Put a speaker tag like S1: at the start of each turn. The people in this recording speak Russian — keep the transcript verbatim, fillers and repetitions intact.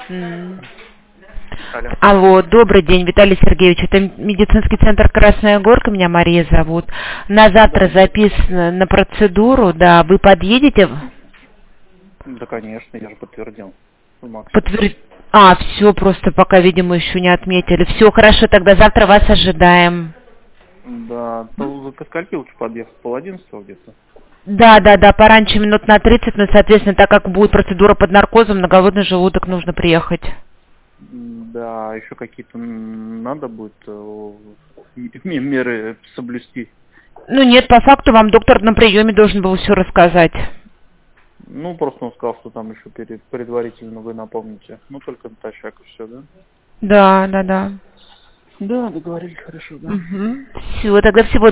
S1: М.
S2: Алло.
S1: Алло, добрый день, Виталий Сергеевич. Это медицинский центр Красная Горка, меня Мария зовут. На завтра
S2: Да.
S1: записано на процедуру, да, вы подъедете?
S2: Да, конечно, я же подтвердил. Максимум.
S1: Подтвер... А, все, просто пока, видимо, еще не отметили. Все, хорошо, тогда завтра вас ожидаем.
S2: Да, то ко скольки лучше подъехать? Пол одиннадцатого где-то?
S1: Да, да, да, пораньше минут на тридцать, но, соответственно, так как будет процедура под наркозом, на голодный желудок нужно приехать.
S2: Да, еще какие-то надо будет э, меры соблюсти.
S1: Ну нет, по факту вам доктор на приеме должен был все рассказать.
S2: Ну, просто он сказал, что там еще перед, предварительно вы напомните. Ну, только натощак и все, да?
S1: Да, да, да.
S2: Да, договорились, хорошо, да.
S1: Угу. Все, тогда всего